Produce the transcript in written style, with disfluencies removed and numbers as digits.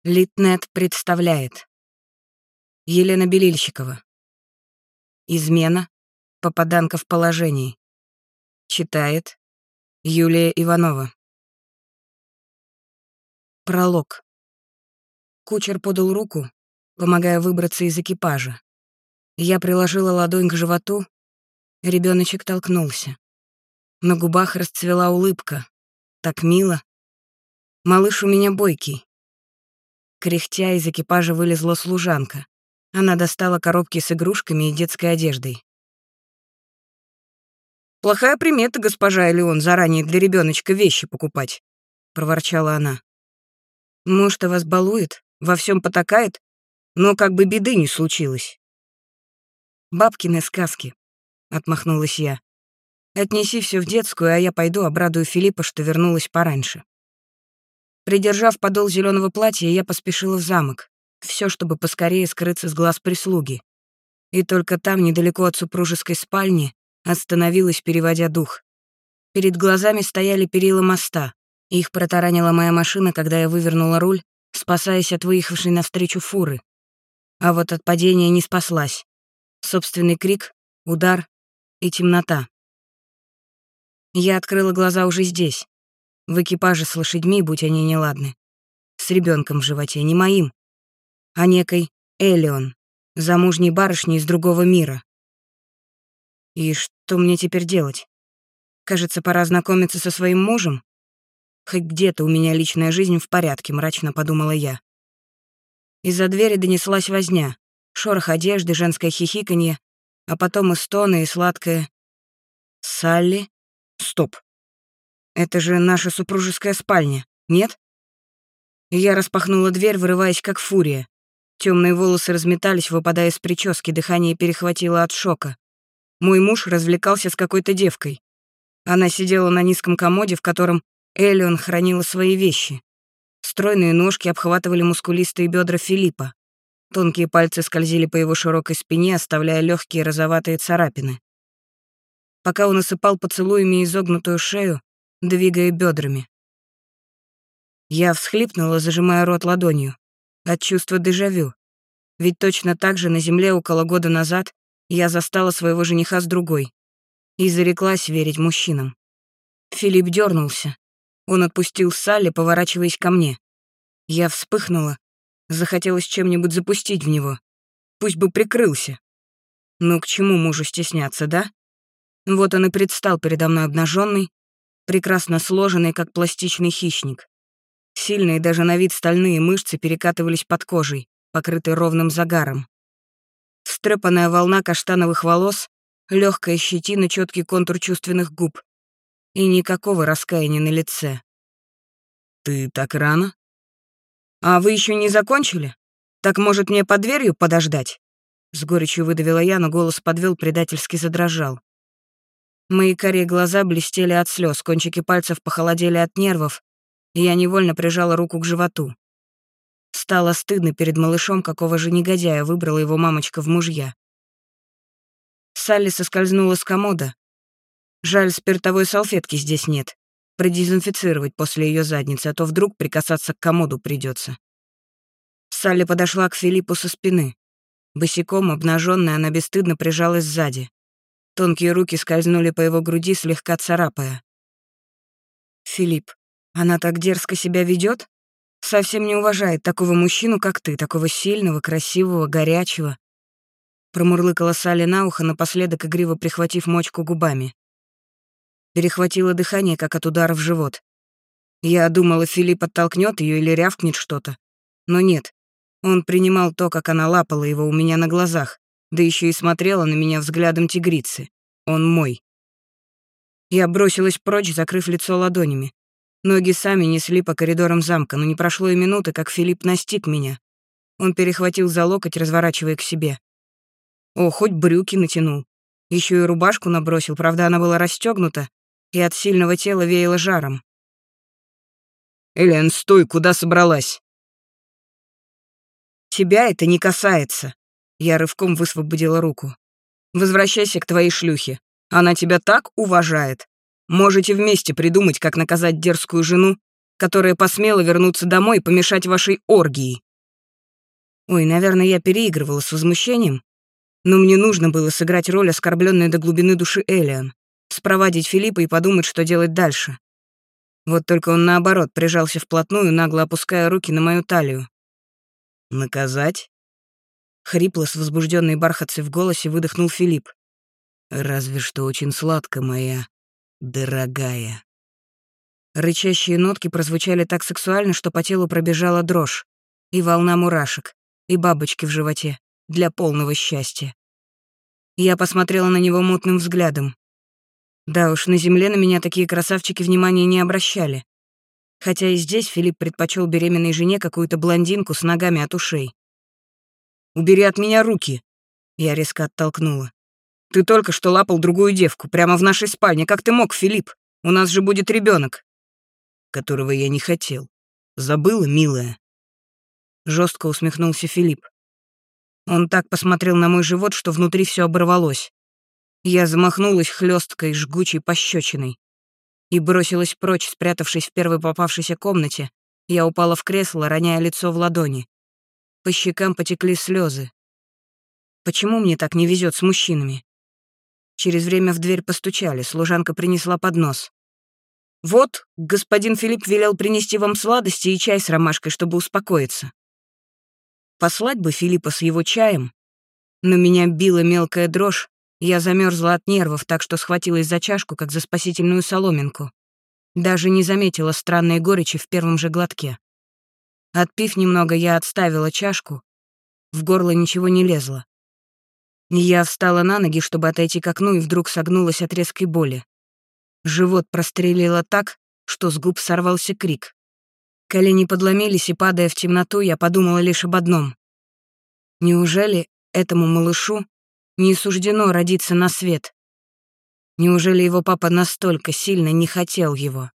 Литнет представляет. Елена Белильщикова. Измена. Попаданка в положении. Читает Юлия Иванова. Пролог. Кучер подал руку, помогая выбраться из экипажа. Я приложила ладонь к животу, ребёночек толкнулся. На губах расцвела улыбка. Так мило. Малыш у меня бойкий. Кряхтя из экипажа вылезла служанка. Она достала коробки с игрушками и детской одеждой. «Плохая примета, госпожа Элеон, заранее для ребёночка вещи покупать», — проворчала она. «Муж-то вас балует, во всём потакает, но как бы беды не случилось». «Бабкины сказки», — отмахнулась я. «Отнеси всё в детскую, а я пойду обрадую Филиппа, что вернулась пораньше». Придержав подол зелёного платья, я поспешила в замок. Всё, чтобы поскорее скрыться с глаз прислуги. И только там, недалеко от супружеской спальни, остановилась, переводя дух. Перед глазами стояли перила моста. Их протаранила моя машина, когда я вывернула руль, спасаясь от выехавшей навстречу фуры. А вот от падения не спаслась. Собственный крик, удар и темнота. Я открыла глаза уже здесь, в экипаже с лошадьми, будь они неладны. С ребёнком в животе, не моим, а некой Элеон, замужней барышней из другого мира. И что мне теперь делать? Кажется, пора знакомиться со своим мужем. Хоть где-то у меня личная жизнь в порядке, мрачно подумала я. Из-за двери донеслась возня, шорох одежды, женское хихиканье, а потом и стоны, и сладкое «Салли? Стоп. Это же наша супружеская спальня, нет?» Я распахнула дверь, вырываясь как фурия. Темные волосы разметались, выпадая из прически, дыхание перехватило от шока. Мой муж развлекался с какой-то девкой. Она сидела на низком комоде, в котором Элеон хранила свои вещи. Стройные ножки обхватывали мускулистые бедра Филиппа. Тонкие пальцы скользили по его широкой спине, оставляя легкие розоватые царапины. Пока он осыпал поцелуями изогнутую шею, двигая бедрами. Я всхлипнула, зажимая рот ладонью. От чувства дежавю. Ведь точно так же на земле около года назад я застала своего жениха с другой. И зареклась верить мужчинам. Филипп дернулся. Он отпустил Салли, поворачиваясь ко мне. Я вспыхнула. Захотелось чем-нибудь запустить в него. Пусть бы прикрылся. Ну к чему мужу стесняться, да? Вот он и предстал передо мной обнаженный, прекрасно сложенный, как пластичный хищник. Сильные даже на вид стальные мышцы перекатывались под кожей, покрытые ровным загаром. Встрепанная волна каштановых волос, легкая щетина, четкий контур чувственных губ. И никакого раскаяния на лице. «Ты так рано? А вы еще не закончили? Так, может, мне под дверью подождать?» С горечью выдавила я, но голос подвел, предательски задрожал. Мои карие глаза блестели от слез, кончики пальцев похолодели от нервов, и я невольно прижала руку к животу. Стало стыдно перед малышом, какого же негодяя выбрала его мамочка в мужья. Салли соскользнула с комода. Жаль, спиртовой салфетки здесь нет. Продезинфицировать после ее задницы, а то вдруг прикасаться к комоду придется. Салли подошла к Филиппу со спины. Босиком, обнаженная, она бесстыдно прижалась сзади. Тонкие руки скользнули по его груди, слегка царапая. «Филипп, она так дерзко себя ведет? Совсем не уважает такого мужчину, как ты, такого сильного, красивого, горячего». Промурлыкала Салли на ухо, напоследок игриво прихватив мочку губами. Перехватило дыхание, как от удара в живот. Я думала, Филипп оттолкнет ее или рявкнет что-то. Но нет. Он принимал то, как она лапала его у меня на глазах, да еще и смотрела на меня взглядом тигрицы. Он мой. Я бросилась прочь, закрыв лицо ладонями. Ноги сами несли по коридорам замка, но не прошло и минуты, как Филипп настиг меня. Он перехватил за локоть, разворачивая к себе. О, хоть брюки натянул. Еще и рубашку набросил, правда, она была расстегнута, и от сильного тела веяло жаром. «Элен, стой, куда собралась?» «Тебя это не касается». Я рывком высвободила руку. «Возвращайся к твоей шлюхе. Она тебя так уважает. Можете вместе придумать, как наказать дерзкую жену, которая посмела вернуться домой и помешать вашей оргии. Ой, наверное, я переигрывала с возмущением, но мне нужно было сыграть роль оскорбленной до глубины души Элиан, спровадить Филиппа и подумать, что делать дальше. Вот только он, наоборот, прижался вплотную, нагло опуская руки на мою талию. «Наказать?» Хрипло, с возбужденной бархатцей в голосе выдохнул Филипп. «Разве что очень сладко, моя дорогая». Рычащие нотки прозвучали так сексуально, что по телу пробежала дрожь, и волна мурашек, и бабочки в животе, для полного счастья. Я посмотрела на него мутным взглядом. Да уж, на земле на меня такие красавчики внимания не обращали. Хотя и здесь Филипп предпочел беременной жене какую-то блондинку с ногами от ушей. «Убери от меня руки!» Я резко оттолкнула. «Ты только что лапал другую девку, прямо в нашей спальне. Как ты мог, Филипп? У нас же будет ребенок, которого я не хотел. Забыла, милая?» Жестко усмехнулся Филипп. Он так посмотрел на мой живот, что внутри все оборвалось. Я замахнулась хлесткой, жгучей пощечиной и бросилась прочь, спрятавшись в первой попавшейся комнате. Я упала в кресло, роняя лицо в ладони. По щекам потекли слезы. Почему мне так не везет с мужчинами? Через время в дверь постучали, служанка принесла поднос. «Вот, господин Филипп велел принести вам сладости и чай с ромашкой, чтобы успокоиться». Послать бы Филиппа с его чаем, но меня била мелкая дрожь, я замерзла от нервов, так что схватилась за чашку, как за спасительную соломинку. Даже не заметила странной горечи в первом же глотке. Отпив немного, я отставила чашку, в горло ничего не лезло. Я встала на ноги, чтобы отойти к окну, и вдруг согнулась от резкой боли. Живот прострелило так, что с губ сорвался крик. Колени подломились, и, падая в темноту, я подумала лишь об одном. Неужели этому малышу не суждено родиться на свет? Неужели его папа настолько сильно не хотел его?